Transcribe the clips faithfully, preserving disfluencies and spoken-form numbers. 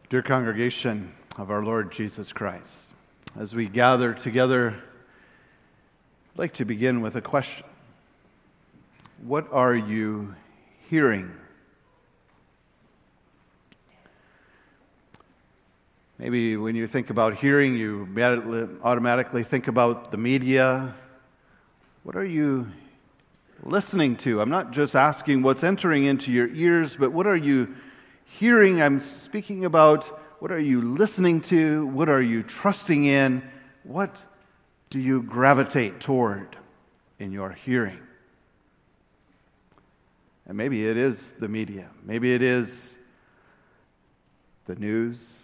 Dear congregation of our Lord Jesus Christ, as we gather together, I'd like to begin with a question. What are you hearing? Maybe when you think about hearing, you automatically think about the media. What are you listening to? I'm not just asking what's entering into your ears, but what are you hearing? I'm speaking about what are you listening to? What are you trusting in? What do you gravitate toward in your hearing? And maybe it is the media. Maybe it is the news.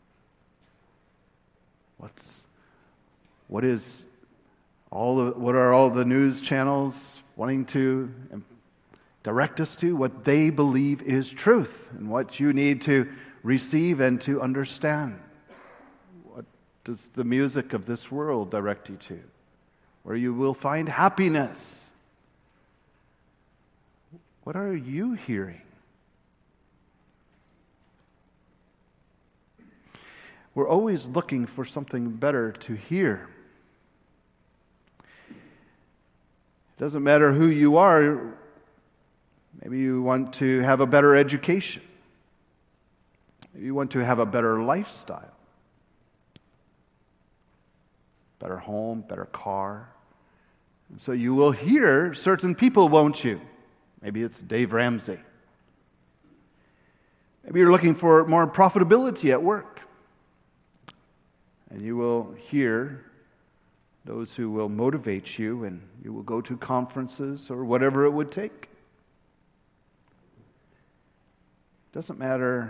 What's what is all the, what are all the news channels wanting to direct us to? What they believe is truth and what you need to receive and to understand. What does the music of this world direct you to? Where you will find happiness. What are you hearing? We're always looking for something better to hear. It doesn't matter who you are. Maybe you want to have a better education. Maybe you want to have a better lifestyle. Better home, better car. And so you will hear certain people, won't you? Maybe it's Dave Ramsey. Maybe you're looking for more profitability at work. And you will hear those who will motivate you, and you will go to conferences or whatever it would take. Doesn't matter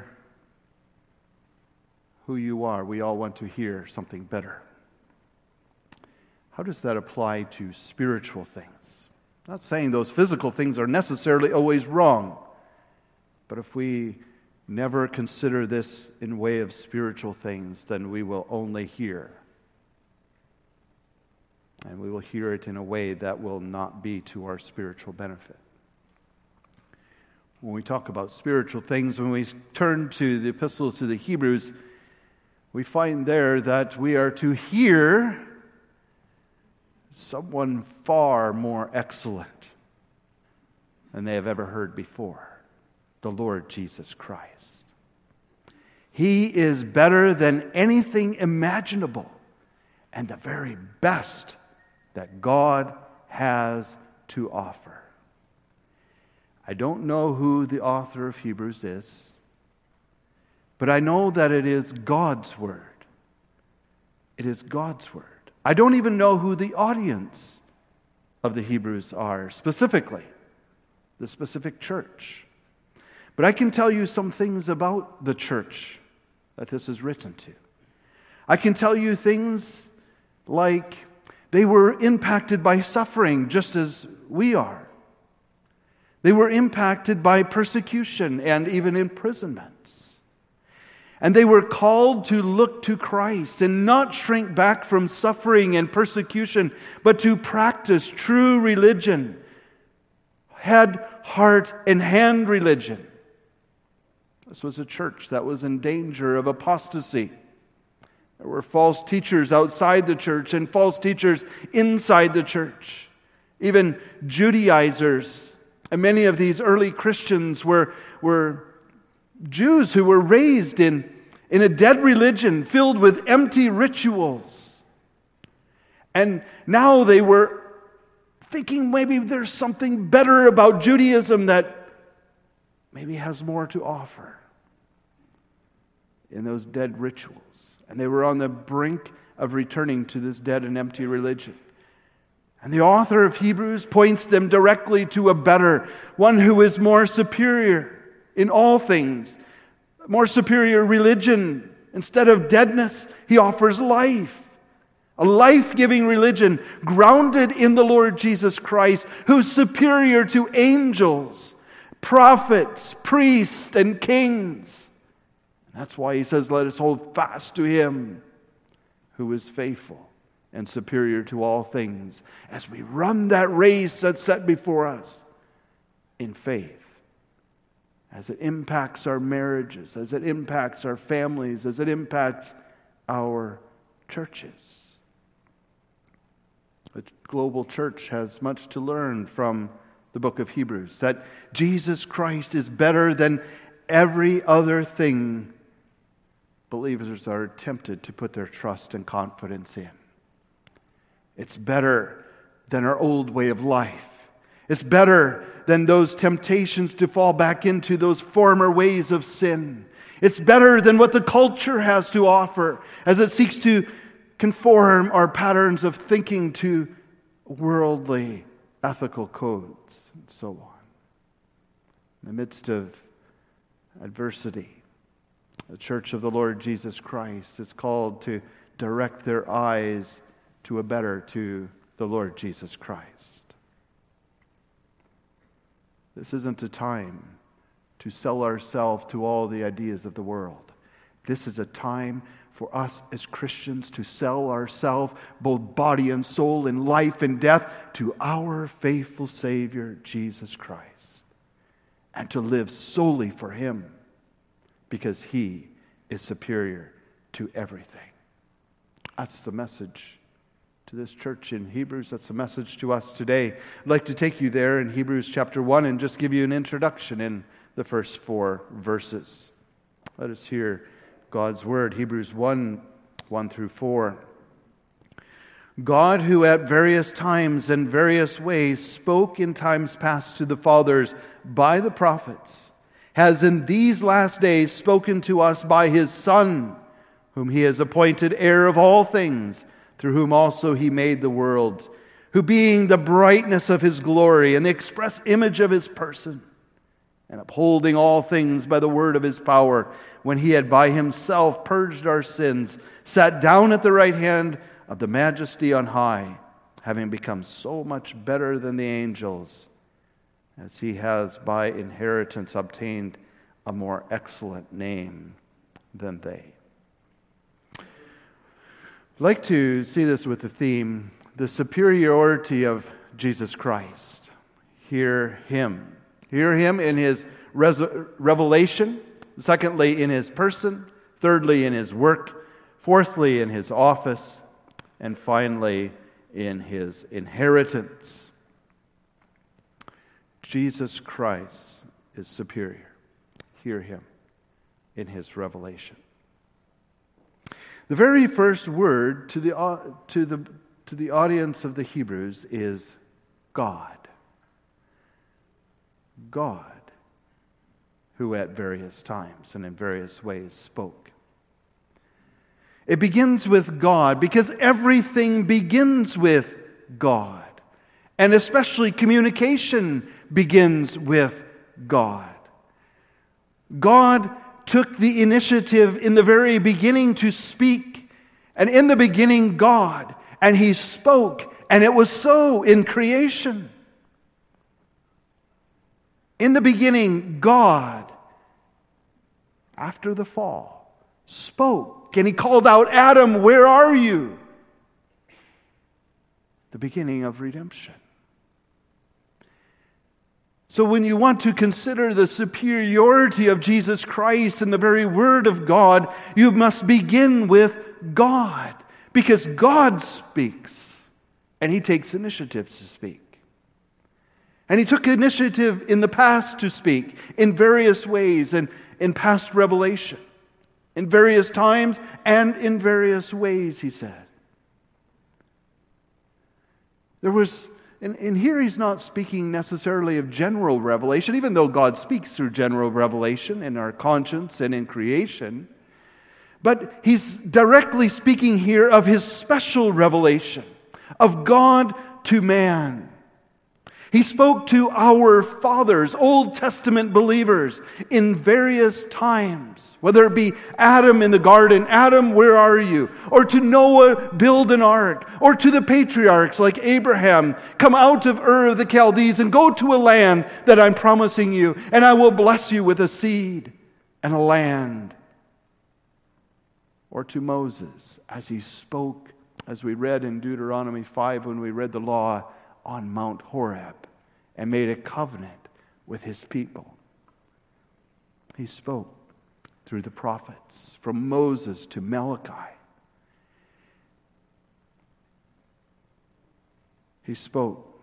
who you are, we all want to hear something better. How does that apply to spiritual things? I'm not saying those physical things are necessarily always wrong, but if we never consider this in way of spiritual things, then we will only hear. And we will hear it in a way that will not be to our spiritual benefit. When we talk about spiritual things, when we turn to the epistle to the Hebrews, we find there that we are to hear someone far more excellent than they have ever heard before. The Lord Jesus Christ. He is better than anything imaginable and the very best that God has to offer. I don't know who the author of Hebrews is, but I know that it is God's word. It is God's word. I don't even know who the audience of the Hebrews are, specifically, the specific church. But I can tell you some things about the church that this is written to. I can tell you things like they were impacted by suffering just as we are. They were impacted by persecution and even imprisonments. And they were called to look to Christ and not shrink back from suffering and persecution, but to practice true religion, head, heart, and hand religion. This was a church that was in danger of apostasy. There were false teachers outside the church and false teachers inside the church. Even Judaizers. And many of these early Christians were, were Jews who were raised in, in a dead religion filled with empty rituals. And now they were thinking maybe there's something better about Judaism that maybe has more to offer in those dead rituals. And they were on the brink of returning to this dead and empty religion. And the author of Hebrews points them directly to a better, one who is more superior in all things, more superior religion. Instead of deadness, he offers life. A life-giving religion grounded in the Lord Jesus Christ, who's superior to angels, prophets, priests, and kings. That's why he says, let us hold fast to him who is faithful and superior to all things as we run that race that's set before us in faith as it impacts our marriages, as it impacts our families, as it impacts our churches. The global church has much to learn from the book of Hebrews, that Jesus Christ is better than every other thing believers are tempted to put their trust and confidence in. It's better than our old way of life. It's better than those temptations to fall back into those former ways of sin. It's better than what the culture has to offer as it seeks to conform our patterns of thinking to worldly ethical codes and so on. In the midst of adversity, the Church of the Lord Jesus Christ is called to direct their eyes to a better, to the Lord Jesus Christ. This isn't a time to sell ourselves to all the ideas of the world. This is a time for us as Christians to sell ourselves, both body and soul, in life and death, to our faithful Savior, Jesus Christ, and to live solely for Him, because He is superior to everything. That's the message to this church in Hebrews. That's the message to us today. I'd like to take you there in Hebrews chapter one and just give you an introduction in the first four verses. Let us hear God's word. Hebrews one, one through four. God, who at various times and various ways spoke in times past to the fathers by the prophets, has in these last days spoken to us by His Son, whom He has appointed heir of all things, through whom also He made the worlds, who being the brightness of His glory and the express image of His person, and upholding all things by the word of His power, when He had by Himself purged our sins, sat down at the right hand of the Majesty on high, having become so much better than the angels, as He has by inheritance obtained a more excellent name than they. I'd like to see this with the theme, the superiority of Jesus Christ. Hear Him. Hear Him in His res- revelation. Secondly, in His person. Thirdly, in His work. Fourthly, in His office. And finally, in His inheritance. Jesus Christ is superior. Hear Him in His revelation. The very first word to the, to the, to the audience of the Hebrews is God. God, who at various times and in various ways spoke. It begins with God because everything begins with God. And especially communication begins with God. God took the initiative in the very beginning to speak. And in the beginning, God. And He spoke. And it was so in creation. In the beginning, God, after the fall, spoke. And He called out, Adam, where are you? The beginning of redemption. So when you want to consider the superiority of Jesus Christ and the very Word of God, you must begin with God. Because God speaks, and He takes initiative to speak. And He took initiative in the past to speak in various ways and in past revelation. In various times and in various ways, He said. There was... And, and here He's not speaking necessarily of general revelation, even though God speaks through general revelation in our conscience and in creation. But He's directly speaking here of His special revelation, of God to man. He spoke to our fathers, Old Testament believers, in various times, whether it be Adam in the garden, Adam, where are you? Or to Noah, build an ark. Or to the patriarchs like Abraham, come out of Ur of the Chaldees and go to a land that I'm promising you, and I will bless you with a seed and a land. Or to Moses, as he spoke, as we read in Deuteronomy five when we read the law, on Mount Horeb, and made a covenant with his people. He spoke through the prophets, from Moses to Malachi. He spoke,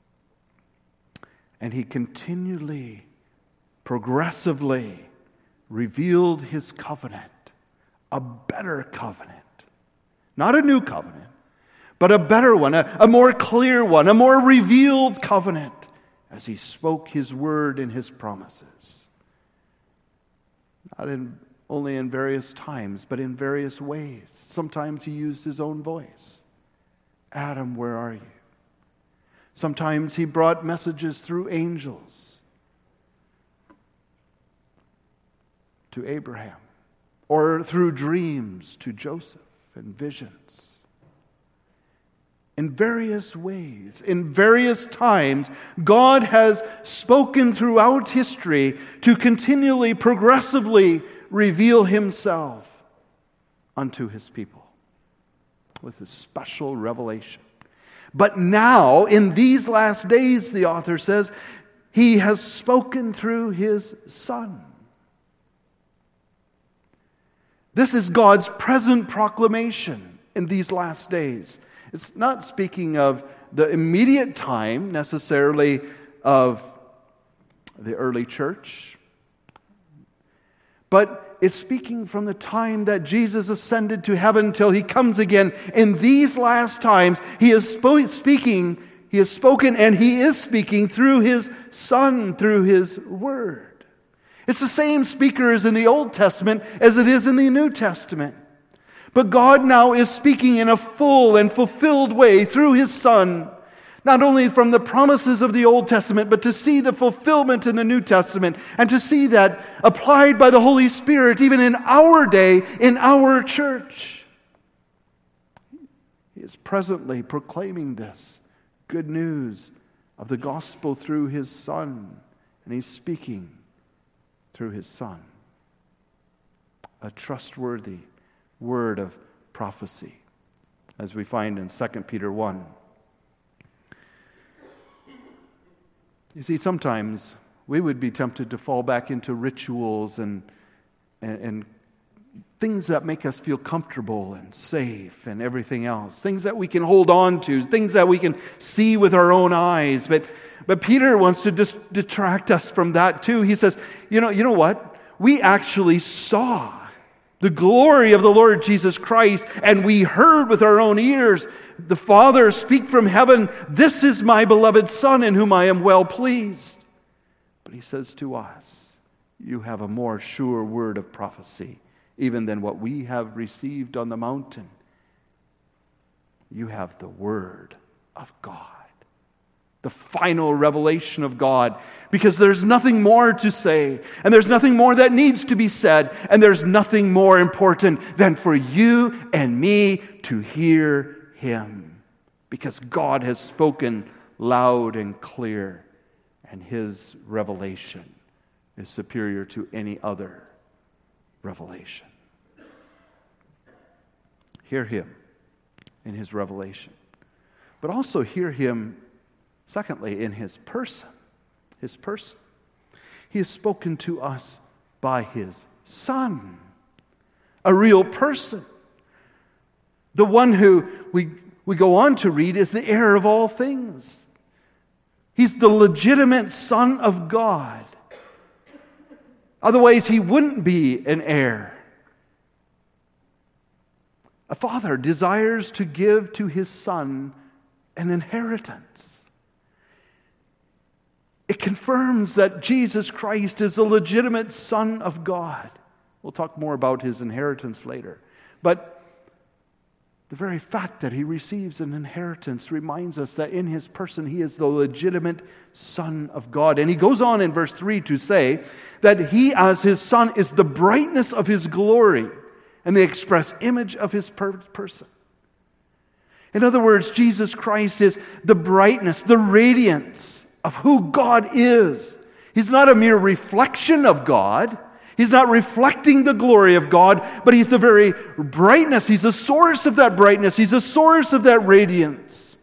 and he continually, progressively revealed his covenant, a better covenant. Not a new covenant, but a better one, a, a more clear one, a more revealed covenant, as he spoke his word and his promises. Not in, only in various times, but in various ways. Sometimes he used his own voice. Adam, where are you? Sometimes he brought messages through angels to Abraham, or through dreams to Joseph and visions. In various ways, in various times, God has spoken throughout history to continually, progressively reveal himself unto his people with a special revelation. But now, in these last days, the author says, he has spoken through his Son. This is God's present proclamation in these last days. It's not speaking of the immediate time, necessarily, of the early church, but it's speaking from the time that Jesus ascended to heaven till he comes again. In these last times, he is spo- speaking, he has spoken, and he is speaking through his Son, through his Word. It's the same speaker as in the Old Testament as it is in the New Testament. But God now is speaking in a full and fulfilled way through his Son, not only from the promises of the Old Testament, but to see the fulfillment in the New Testament, and to see that applied by the Holy Spirit even in our day, in our church. He is presently proclaiming this good news of the gospel through his Son, and he's speaking through his Son. A trustworthy word of prophecy, as we find in Second Peter one. You see, sometimes we would be tempted to fall back into rituals and, and, and things that make us feel comfortable and safe and everything else. Things that we can hold on to, things that we can see with our own eyes. But, but Peter wants to dis- detract us from that too. He says, you know, you know what? We actually saw the glory of the Lord Jesus Christ, and we heard with our own ears the Father speak from heaven, "This is my beloved Son in whom I am well pleased." But he says to us, you have a more sure word of prophecy, even than what we have received on the mountain. You have the Word of God, the final revelation of God, because there's nothing more to say, and there's nothing more that needs to be said, and there's nothing more important than for you and me to hear him, because God has spoken loud and clear, and his revelation is superior to any other revelation. Hear him in his revelation, but also hear him, secondly, in his person. His person. He has spoken to us by his Son, a real person. The one who we, we go on to read is the heir of all things. He's the legitimate Son of God. Otherwise, he wouldn't be an heir. A father desires to give to his son an inheritance. It confirms that Jesus Christ is a legitimate Son of God. We'll talk more about his inheritance later. But the very fact that he receives an inheritance reminds us that in his person he is the legitimate Son of God. And he goes on in verse three to say that he as his Son is the brightness of his glory and the express image of his per- person. In other words, Jesus Christ is the brightness, the radiance of who God is. He's not a mere reflection of God. He's not reflecting the glory of God, but he's the very brightness. He's the source of that brightness. He's the source of that radiance.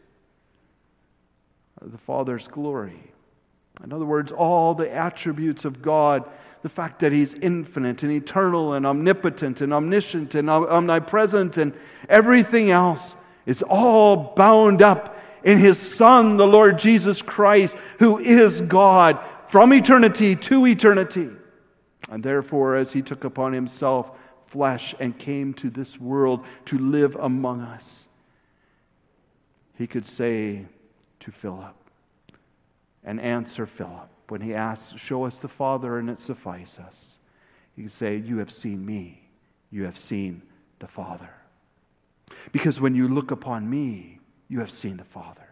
The Father's glory. In other words, all the attributes of God the fact that He's infinite and eternal and omnipotent and omniscient and omnipresent and everything else is all bound up in His Son, the Lord Jesus Christ, who is God from eternity to eternity. And therefore, as He took upon Himself flesh and came to this world to live among us, He could say to Philip and answer Philip when he asks, show us the Father and it suffice us. He could say, you have seen me, you have seen the Father. Because when you look upon me, you have seen the Father.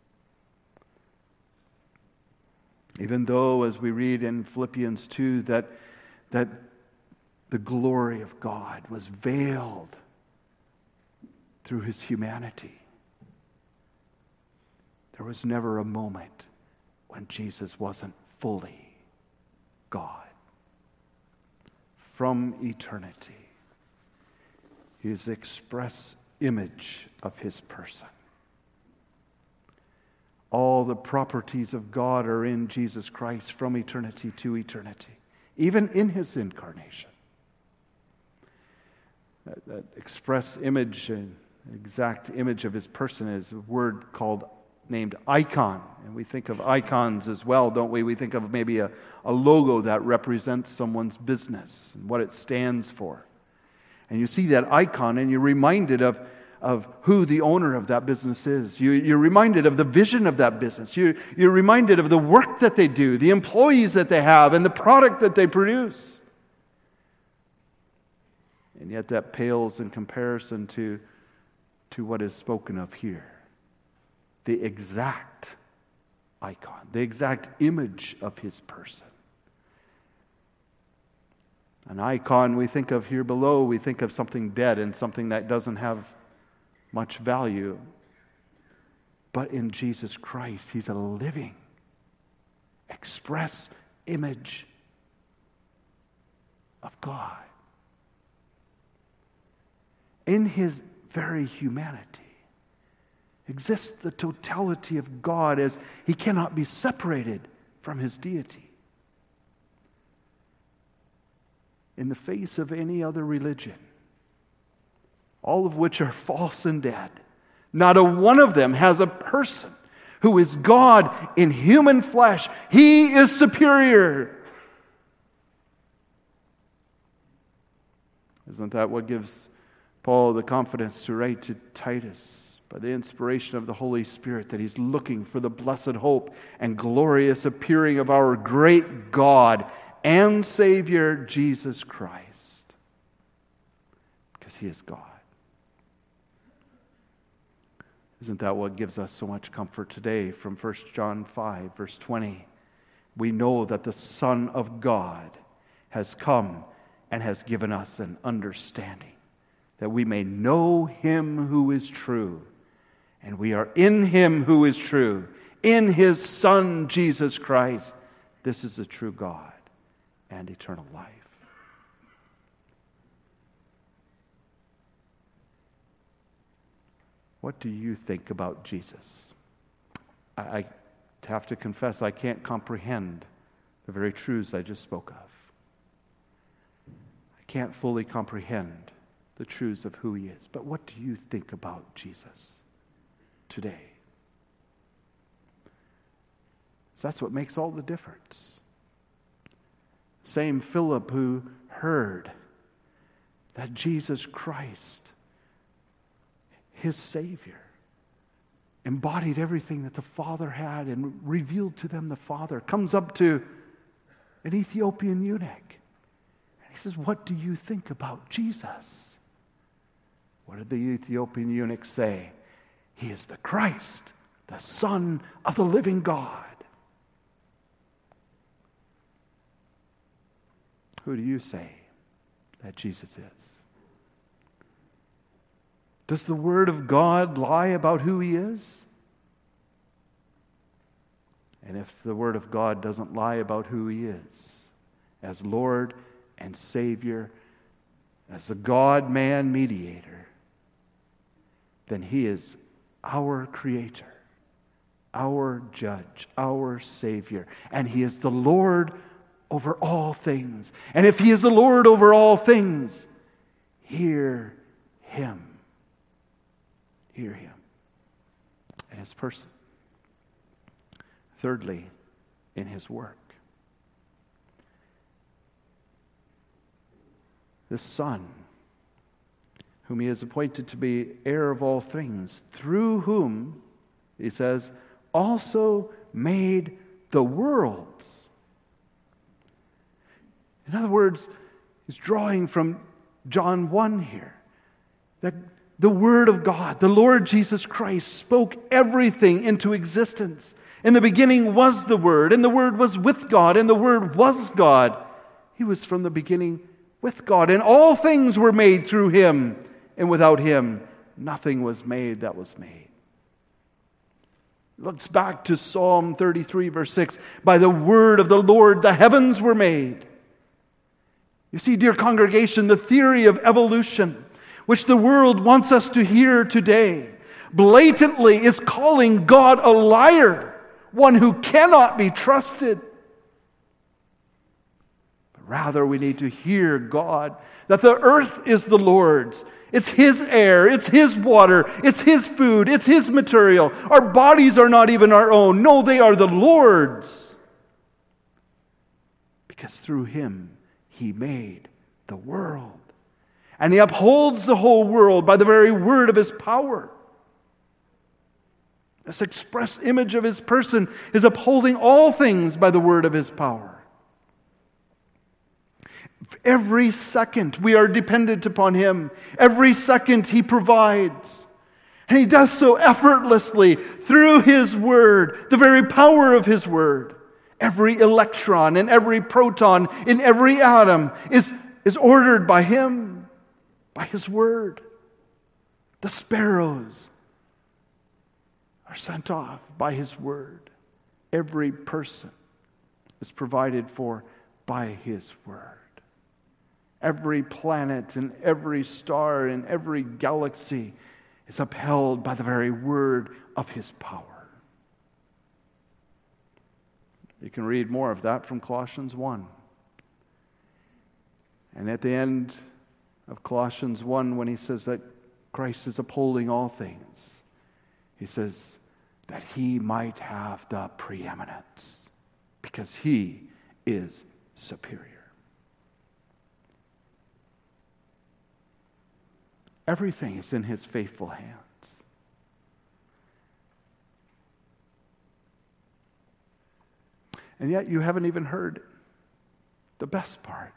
Even though, as we read in Philippians two, that, that the glory of God was veiled through His humanity, there was never a moment when Jesus wasn't fully God. From eternity, He is the express image of His person. All the properties of God are in Jesus Christ from eternity to eternity, even in His incarnation. That, that express image, an exact image of His person is a word called named icon. And we think of icons as well, don't we? We think of maybe a, a logo that represents someone's business and what it stands for. And you see that icon and you're reminded of, of who the owner of that business is. You, you're reminded of the vision of that business. You, you're reminded of the work that they do, the employees that they have, and the product that they produce. And yet that pales in comparison to, to what is spoken of here. The exact icon, the exact image of His person. An icon we think of here below, we think of something dead and something that doesn't have much value. But in Jesus Christ, He's a living, express image of God. In His very humanity exists the totality of God, as He cannot be separated from His deity. In the face of any other religion, all of which are false and dead, not a one of them has a person who is God in human flesh. He is superior. Isn't that what gives Paul the confidence to write to Titus, by the inspiration of the Holy Spirit, that he's looking for the blessed hope and glorious appearing of our great God and Savior, Jesus Christ? Because He is God. Isn't that what gives us so much comfort today from First John five, verse twenty? We know that the Son of God has come and has given us an understanding, that we may know Him who is true. And we are in Him who is true, in His Son, Jesus Christ. This is the true God and eternal life. What do you think about Jesus? I, I have to confess, I can't comprehend the very truths I just spoke of. I can't fully comprehend the truths of who He is. But what do you think about Jesus today? So that's what makes all the difference. Same Philip who heard that Jesus Christ, His Savior, embodied everything that the Father had and revealed to them the Father, comes up to an Ethiopian eunuch. And he says, what do you think about Jesus? What did the Ethiopian eunuch say? He is the Christ, the Son of the living God. Who do you say that Jesus is? Does the Word of God lie about who He is? And if the Word of God doesn't lie about who He is, as Lord and Savior, as the God-man mediator, then He is our Creator, our Judge, our Savior, and He is the Lord over all things. And if he is the Lord over all things, hear him. Hear him in his person. Thirdly, in his work. The Son, whom he has appointed to be heir of all things, through whom, he says, also made the worlds. In other words, he's drawing from John one here, that the Word of God, the Lord Jesus Christ, spoke everything into existence. In the beginning was the Word, and the Word was with God, and the Word was God. He was from the beginning with God, and all things were made through him, and without him nothing was made that was made. Looks back to Psalm thirty-three, verse six. By the word of the Lord the heavens were made. You see, dear congregation, the theory of evolution, which the world wants us to hear today, blatantly is calling God a liar, one who cannot be trusted. But rather, we need to hear God, that the earth is the Lord's. It's his air, it's his water, it's his food, it's his material. Our bodies are not even our own. No, they are the Lord's. Because through him, he made the world. And he upholds the whole world by the very word of his power. This express image of his person is upholding all things by the word of his power. Every second we are dependent upon him. Every second he provides. And he does so effortlessly through his word, the very power of his word. Every electron and every proton in every atom is, is ordered by him. By his word. The sparrows are sent off by his word. Every person is provided for by his word. Every planet and every star and every galaxy is upheld by the very word of his power. You can read more of that from Colossians one. And at the end of Colossians one, when he says that Christ is upholding all things, he says that he might have the preeminence because he is superior. Everything is in his faithful hands. And yet you haven't even heard the best part.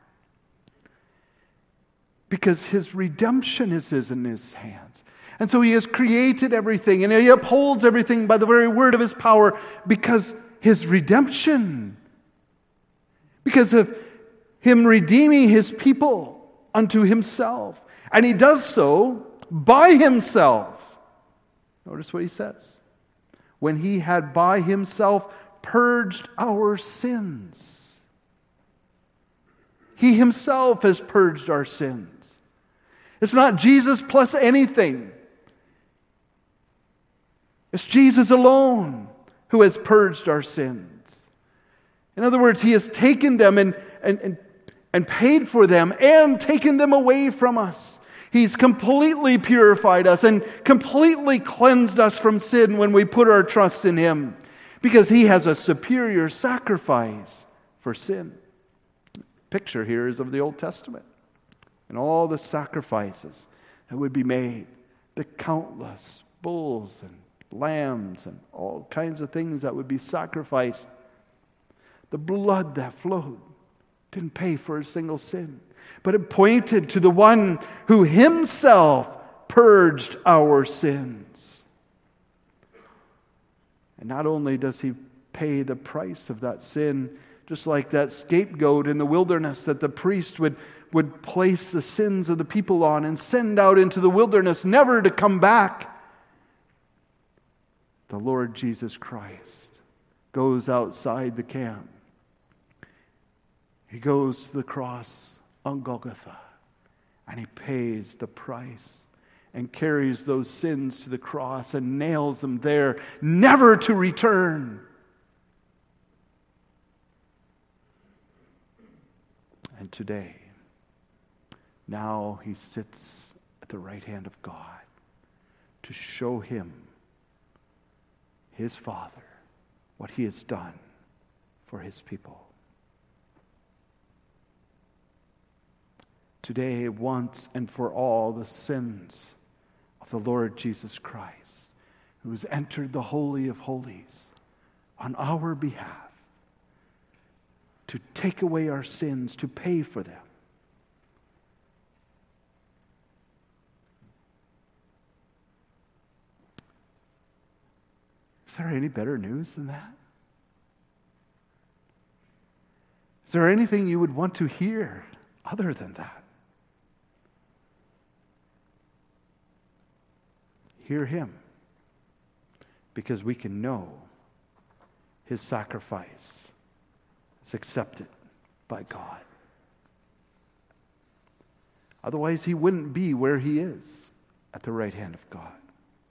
Because his redemption is in his hands. And so he has created everything, and he upholds everything by the very word of his power, because his redemption, because of him redeeming his people unto himself. And he does so by himself. Notice what he says. When he had by himself purged our sins. He himself has purged our sins. It's not Jesus plus anything. It's Jesus alone who has purged our sins. In other words, he has taken them and, and, and, and paid for them and taken them away from us. He's completely purified us and completely cleansed us from sin when we put our trust in him, because he has a superior sacrifice for sin. The picture here is of the Old Testament and all the sacrifices that would be made, the countless bulls and lambs and all kinds of things that would be sacrificed. The blood that flowed didn't pay for a single sin, but it pointed to the one who himself purged our sins. And not only does he pay the price of that sin, just like that scapegoat in the wilderness that the priest would, would place the sins of the people on and send out into the wilderness, never to come back. The Lord Jesus Christ goes outside the camp. He goes to the cross on Golgotha, and he pays the price and carries those sins to the cross and nails them there, never to return. And today, now he sits at the right hand of God to show him, his Father, what he has done for his people. Today, once and for all, the sins of the Lord Jesus Christ, who has entered the Holy of Holies on our behalf to take away our sins, to pay for them. Is there any better news than that? Is there anything you would want to hear other than that? Hear him, because we can know his sacrifice is accepted by God. Otherwise, he wouldn't be where he is, at the right hand of God.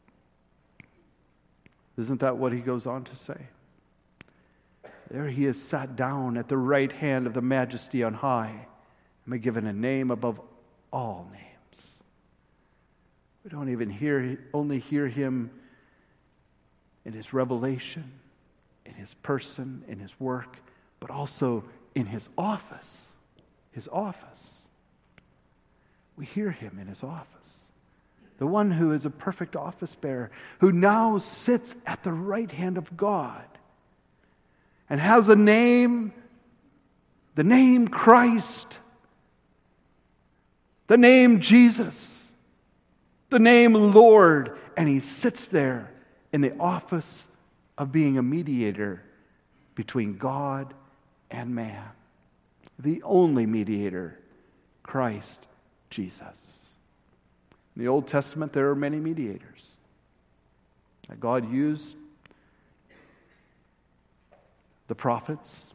Isn't that what he goes on to say? There he is sat down at the right hand of the Majesty on high, and be given a name above all names. We don't even hear, only hear him in his revelation, in his person, in his work, but also in his office. His office. We hear him in his office. The one who is a perfect office bearer, who now sits at the right hand of God and has a name, the name Christ, the name Jesus, the name Lord, and he sits there in the office of being a mediator between God and man. The only mediator, Christ Jesus. In the Old Testament, there are many mediators that God used. The prophets.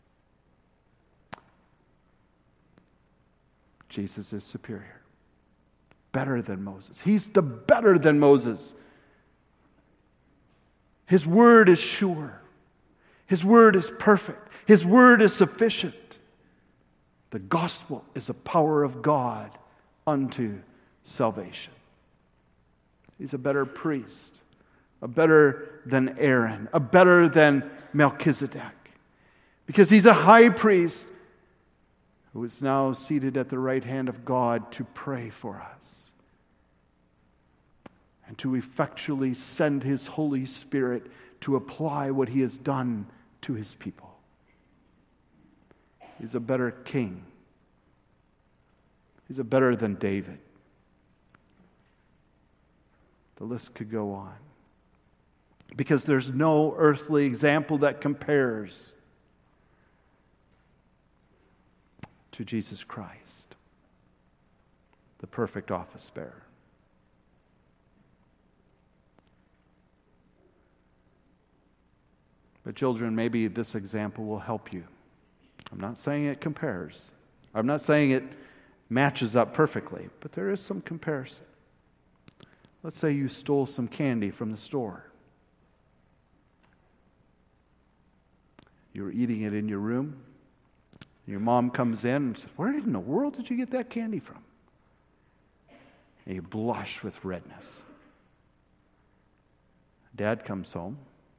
Jesus is superior. Better than Moses. He's the better than Moses. His word is sure. His word is perfect. His word is sufficient. The gospel is the power of God unto salvation. He's a better priest, a better than Aaron, a better than Melchizedek, because he's a high priest who is now seated at the right hand of God to pray for us and to effectually send his Holy Spirit to apply what he has done to his people. He's a better king. He's a better than David. The list could go on. Because there's no earthly example that compares to Jesus Christ, the perfect office bearer. But children, maybe this example will help you. I'm not saying it compares. I'm not saying it matches up perfectly, but there is some comparison. Let's say you stole some candy from the store. You were eating it in your room. Your mom comes in and says, "Where in the world did you get that candy from?" And you blush with redness. Dad comes home.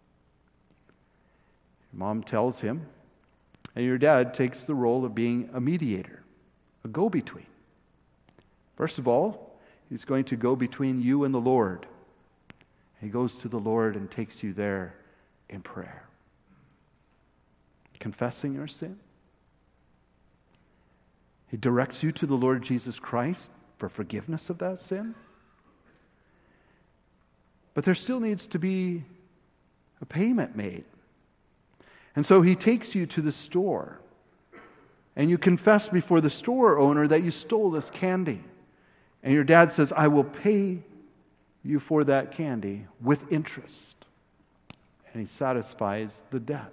Your mom tells him, and your dad takes the role of being a mediator, a go-between. First of all, he's going to go between you and the Lord. He goes to the Lord and takes you there in prayer. Confessing your sin. He directs you to the Lord Jesus Christ for forgiveness of that sin. But there still needs to be a payment made. And so he takes you to the store, and you confess before the store owner that you stole this candy. And your dad says, "I will pay you for that candy with interest." And he satisfies the debt.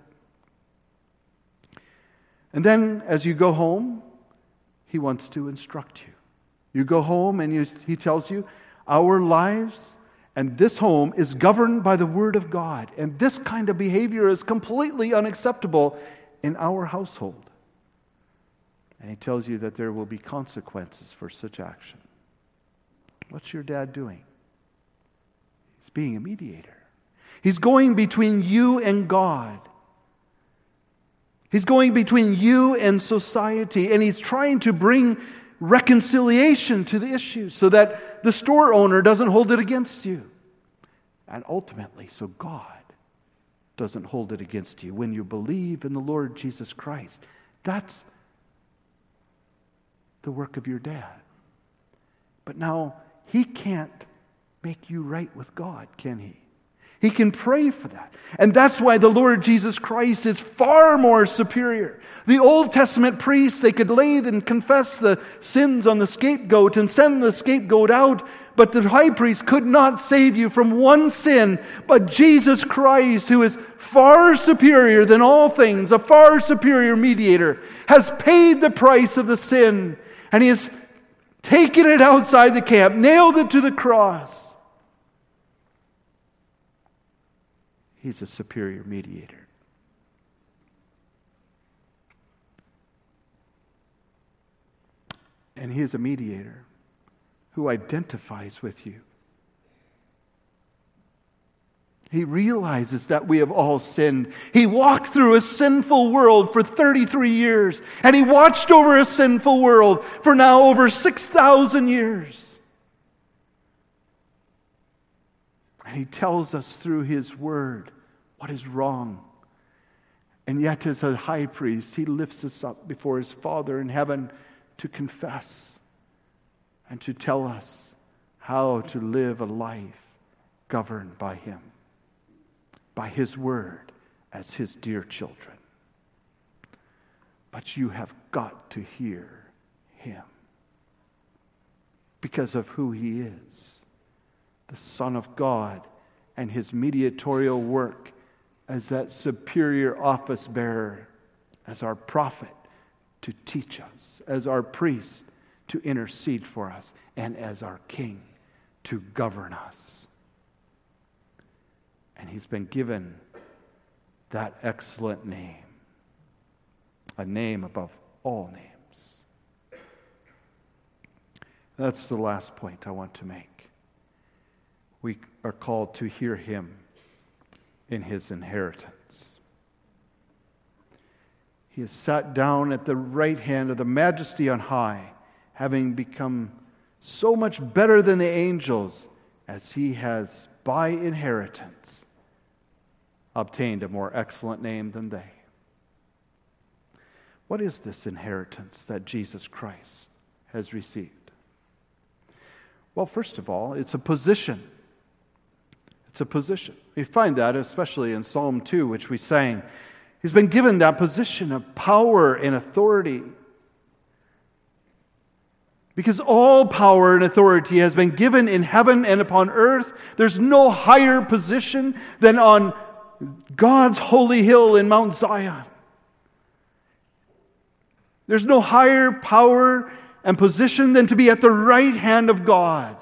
And then as you go home, he wants to instruct you. You go home and you, he tells you, our lives and this home is governed by the Word of God. And this kind of behavior is completely unacceptable in our household. And he tells you that there will be consequences for such action. What's your dad doing? He's being a mediator. He's going between you and God. He's going between you and society, and he's trying to bring reconciliation to the issue so that the store owner doesn't hold it against you. And ultimately, so God doesn't hold it against you. When you believe in the Lord Jesus Christ, that's the work of your dad. But now, he can't make you right with God, can he? He can pray for that. And that's why the Lord Jesus Christ is far more superior. The Old Testament priests, they could lay and confess the sins on the scapegoat and send the scapegoat out, but the high priest could not save you from one sin. But Jesus Christ, who is far superior than all things, a far superior mediator, has paid the price of the sin, and he has taken it outside the camp, nailed it to the cross. He's a superior mediator. And he is a mediator who identifies with you. He realizes that we have all sinned. He walked through a sinful world for thirty-three years, and he watched over a sinful world for now over six thousand years. And he tells us through his word what is wrong. And yet, as a high priest, he lifts us up before his Father in heaven to confess and to tell us how to live a life governed by him, by his word as his dear children. But you have got to hear him because of who he is, the Son of God, and his mediatorial work as that superior office bearer, as our prophet to teach us, as our priest to intercede for us, and as our king to govern us. And he's been given that excellent name, a name above all names. That's the last point I want to make. We are called to hear him in his inheritance. He is sat down at the right hand of the Majesty on high, having become so much better than the angels, as he has by inheritance obtained a more excellent name than they. What is this inheritance that Jesus Christ has received? Well, first of all, it's a position. It's a position. We find that especially in Psalm two, which we sang. He's been given that position of power and authority. Because all power and authority has been given in heaven and upon earth. There's no higher position than on God's holy hill in Mount Zion. There's no higher power and position than to be at the right hand of God.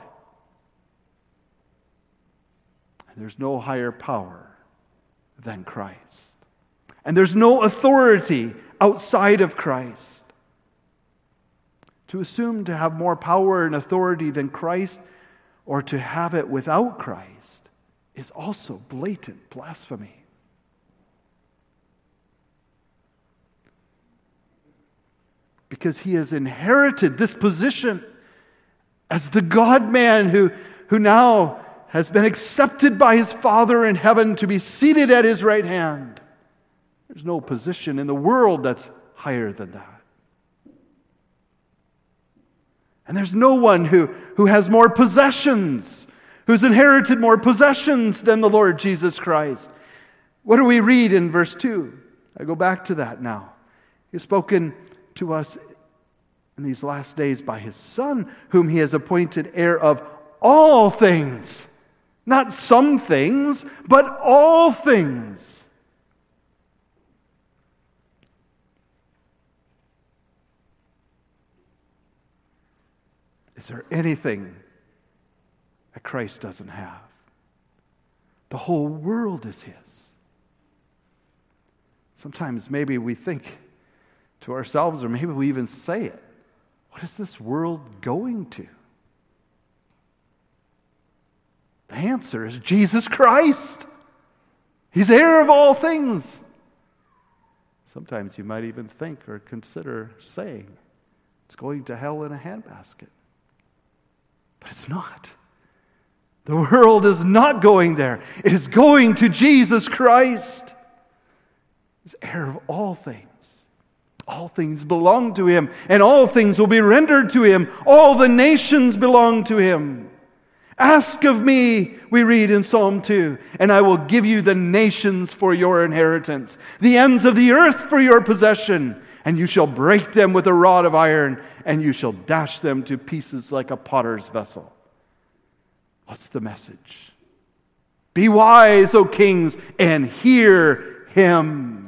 There's no higher power than Christ. And there's no authority outside of Christ. To assume to have more power and authority than Christ, or to have it without Christ, is also blatant blasphemy. Because he has inherited this position as the God-man who, who now has been accepted by his Father in heaven to be seated at his right hand. There's no position in the world that's higher than that. And there's no one who, who has more possessions, who's inherited more possessions than the Lord Jesus Christ. What do we read in verse two? I go back to that now. He's spoken to us in these last days by his Son, whom he has appointed heir of all things. Not some things, but all things. Is there anything that Christ doesn't have? The whole world is his. Sometimes maybe we think to ourselves, or maybe we even say it, what is this world going to? The answer is Jesus Christ. He's heir of all things. Sometimes you might even think or consider saying it's going to hell in a handbasket. But it's not. The world is not going there. It is going to Jesus Christ. He's heir of all things. All things belong to him, and all things will be rendered to him. All the nations belong to him. Ask of me, we read in Psalm two, and I will give you the nations for your inheritance, the ends of the earth for your possession, and you shall break them with a rod of iron, and you shall dash them to pieces like a potter's vessel. What's the message? Be wise, O kings, and hear him.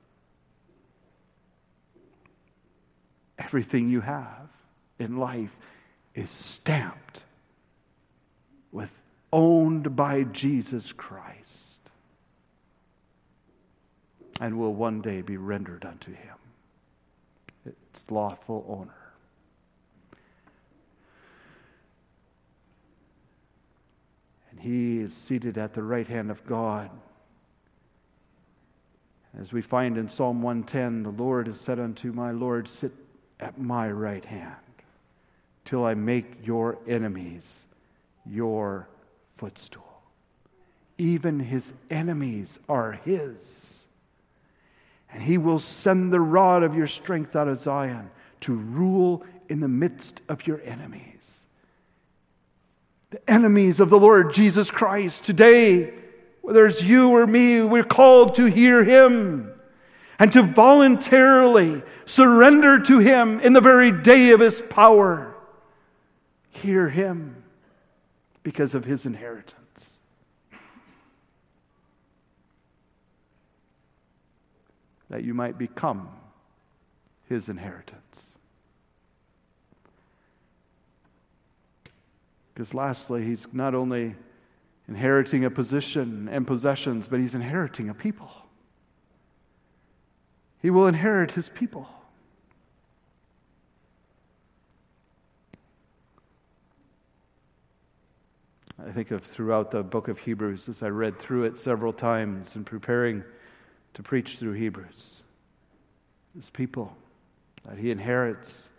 Everything you have in life is stamped with owned by Jesus Christ, and will one day be rendered unto him its lawful owner. And he is seated at the right hand of God. As we find in Psalm one ten, the Lord has said unto my Lord, sit at my right hand till I make your enemies your footstool. Even his enemies are his. And he will send the rod of your strength out of Zion to rule in the midst of your enemies. The enemies of the Lord Jesus Christ. Today, whether it's you or me, we're called to hear him and to voluntarily surrender to him in the very day of his power. Hear him. Because of his inheritance. That you might become his inheritance. Because lastly, he's not only inheriting a position and possessions, but he's inheriting a people. He will inherit his people. I think of throughout the book of Hebrews as I read through it several times in preparing to preach through Hebrews. This people that he inherits,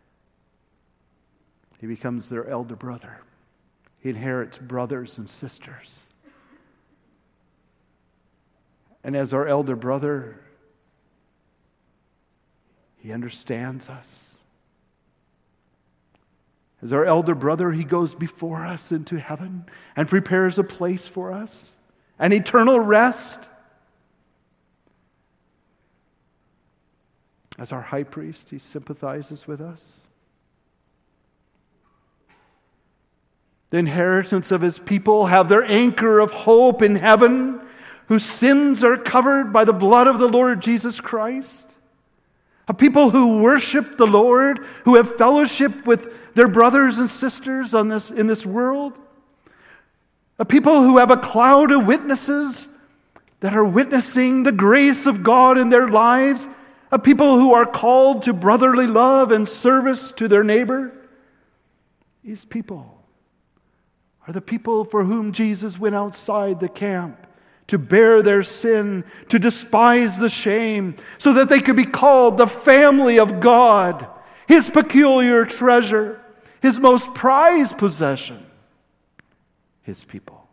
he becomes their elder brother. He inherits brothers and sisters. And as our elder brother, he understands us. As our elder brother, he goes before us into heaven and prepares a place for us, an eternal rest. As our high priest, he sympathizes with us. The inheritance of his people have their anchor of hope in heaven, whose sins are covered by the blood of the Lord Jesus Christ. A people who worship the Lord, who have fellowship with their brothers and sisters on this, in this world. A people who have a cloud of witnesses that are witnessing the grace of God in their lives. A people who are called to brotherly love and service to their neighbor. These people are the people for whom Jesus went outside the camp to bear their sin, to despise the shame, so that they could be called the family of God, his peculiar treasure, his most prized possession, his people.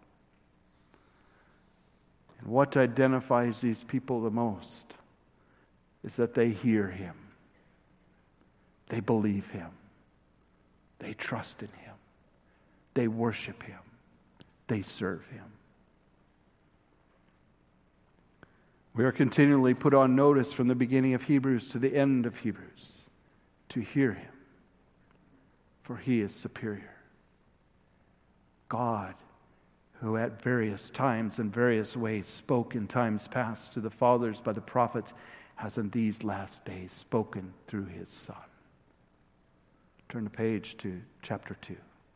And what identifies these people the most is that they hear him, they believe him, they trust in him, they worship him, they serve him. We are continually put on notice from the beginning of Hebrews to the end of Hebrews to hear him, for he is superior. God, who at various times and various ways spoke in times past to the fathers by the prophets, has in these last days spoken through his Son. Turn the page to chapter two.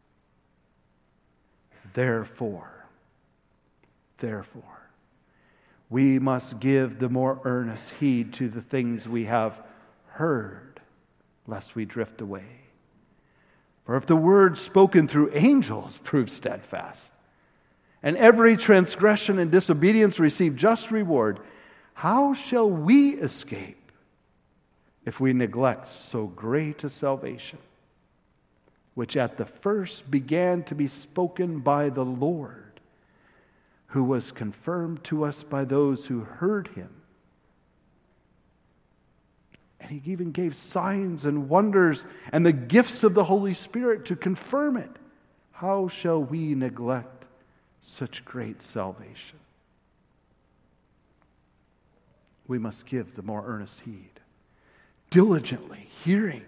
Therefore, therefore, we must give the more earnest heed to the things we have heard, lest we drift away. For if the word spoken through angels proved steadfast, and every transgression and disobedience receive just reward, how shall we escape if we neglect so great a salvation, which at the first began to be spoken by the Lord, who was confirmed to us by those who heard him? And he even gave signs and wonders and the gifts of the Holy Spirit to confirm it. How shall we neglect such great salvation? We must give the more earnest heed, diligently hearing.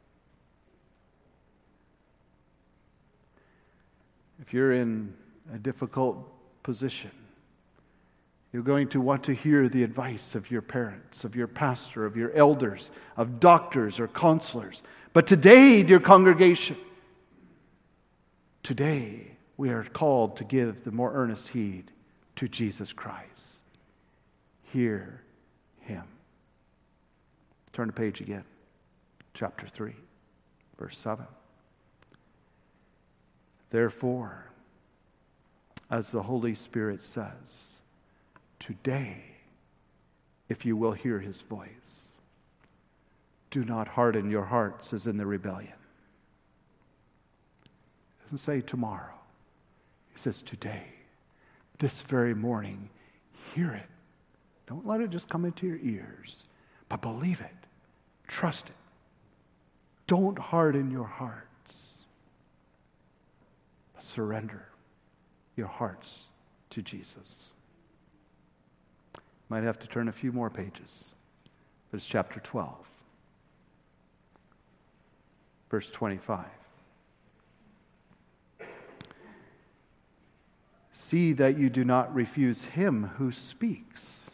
If you're in a difficult position, you're going to want to hear the advice of your parents, of your pastor, of your elders, of doctors or counselors. But today, dear congregation, today we are called to give the more earnest heed to Jesus Christ. Hear him. Turn the page again. Chapter three, verse seven. Therefore, as the Holy Spirit says, today, if you will hear his voice, do not harden your hearts as in the rebellion. It doesn't say tomorrow. He says today, this very morning, hear it. Don't let it just come into your ears, but believe it. Trust it. Don't harden your hearts, but surrender your hearts to Jesus. Might have to turn a few more pages, but it's chapter twelve, verse twenty-five. See that you do not refuse him who speaks.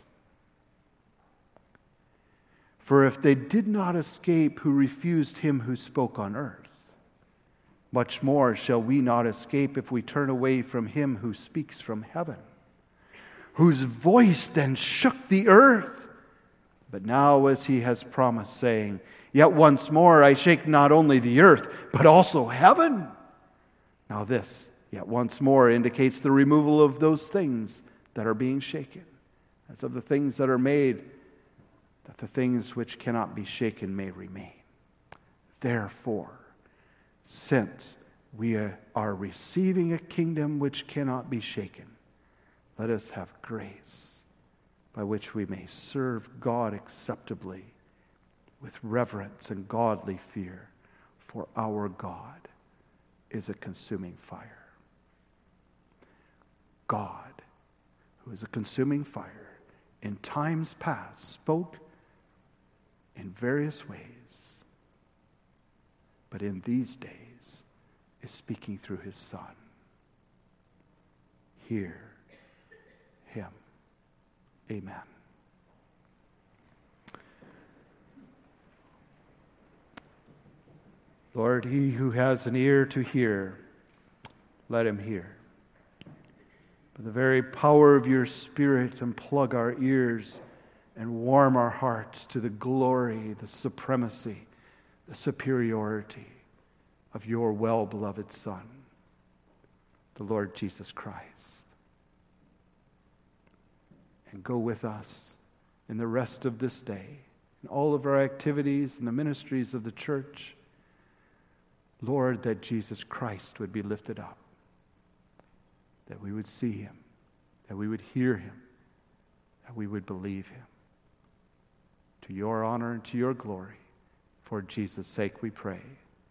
For if they did not escape who refused him who spoke on earth, much more shall we not escape if we turn away from him who speaks from heaven, whose voice then shook the earth. But now as he has promised, saying, yet once more I shake not only the earth, but also heaven. Now this, yet once more, indicates the removal of those things that are being shaken, as of the things that are made, that the things which cannot be shaken may remain. Therefore, since we are receiving a kingdom which cannot be shaken, let us have grace by which we may serve God acceptably with reverence and godly fear, for our God is a consuming fire. God, who is a consuming fire, in times past spoke in various ways, but in these days is speaking through his Son. Hear him. Amen. Lord, he who has an ear to hear, let him hear. By the very power of your Spirit, unplug our ears and warm our hearts to the glory, the supremacy, the superiority of your well-beloved Son, the Lord Jesus Christ. And go with us in the rest of this day, in all of our activities and the ministries of the church. Lord, that Jesus Christ would be lifted up, that we would see him, that we would hear him, that we would believe him. To your honor and to your glory, for Jesus' sake we pray.